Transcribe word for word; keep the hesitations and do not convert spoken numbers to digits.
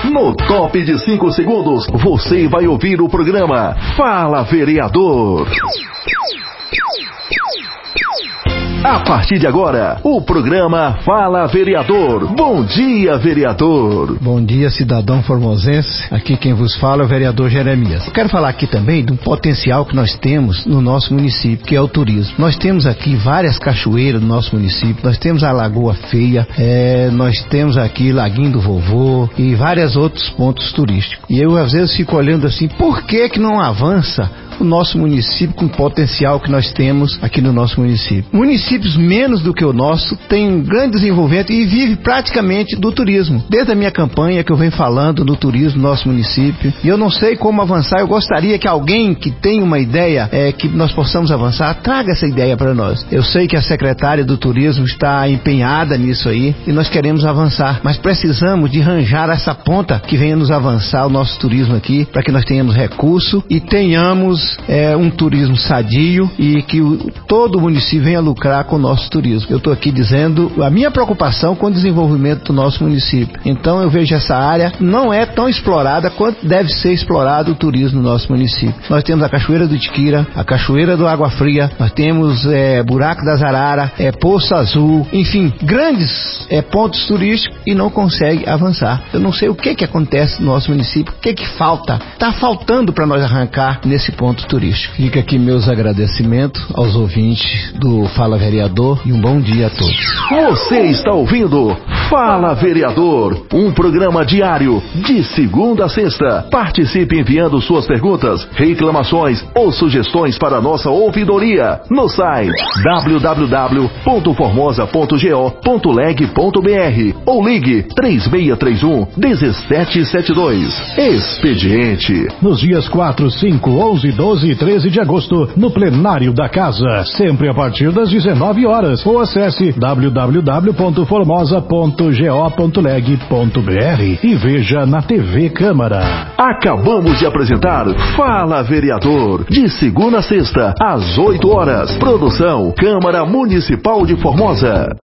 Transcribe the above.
No top de cinco segundos, você vai ouvir o programa Fala Vereador. A partir de agora, o programa Fala Vereador. Bom dia, vereador. Bom dia, cidadão formosense. Aqui quem vos fala é o vereador Jeremias. Eu quero falar aqui também de um potencial que nós temos no nosso município, que é o turismo. Nós temos aqui várias cachoeiras no nosso município. Nós temos a Lagoa Feia, é, nós temos aqui Laguinho do Vovô e vários outros pontos turísticos. E eu às vezes fico olhando assim, por que que não avança o nosso município com o potencial que nós temos aqui no nosso município? Municípios menos do que o nosso têm um grande desenvolvimento e vive praticamente do turismo. Desde a minha campanha que eu venho falando do turismo no nosso município, e eu não sei como avançar. Eu gostaria que alguém que tem uma ideia, é, que nós possamos avançar, traga essa ideia para nós. Eu sei que a secretária do turismo está empenhada nisso aí e nós queremos avançar, mas precisamos de arranjar essa ponta que venha nos avançar o nosso turismo aqui, para que nós tenhamos recurso e tenhamos É um turismo sadio e que o, todo o município venha lucrar com o nosso turismo. Eu estou aqui dizendo a minha preocupação com o desenvolvimento do nosso município. Então eu vejo essa área não é tão explorada quanto deve ser explorado o turismo no nosso município. Nós temos a Cachoeira do Itiquira, a Cachoeira do Água Fria, nós temos é, Buraco das Araras, é, Poço Azul, enfim, grandes é, pontos turísticos e não consegue avançar. Eu não sei o que que acontece no nosso município, o que que falta. Está faltando para nós arrancar nesse ponto turístico. Fica aqui meus agradecimentos aos ouvintes do Fala Vereador e um bom dia a todos. Você está ouvindo Fala Vereador, um programa diário de segunda a sexta. Participe enviando suas perguntas, reclamações ou sugestões para a nossa ouvidoria no site w w w ponto formosa ponto go ponto leg ponto b r ou ligue três seis três um, um sete sete dois. Expediente. Nos dias quatro, cinco, onze, doze e treze de agosto, no plenário da casa, sempre a partir das dezenove horas, ou acesse w w w ponto formosa ponto go ponto leg ponto b r e veja na T V Câmara. Acabamos de apresentar Fala Vereador, de segunda a sexta, às oito horas. Produção Câmara Municipal de Formosa.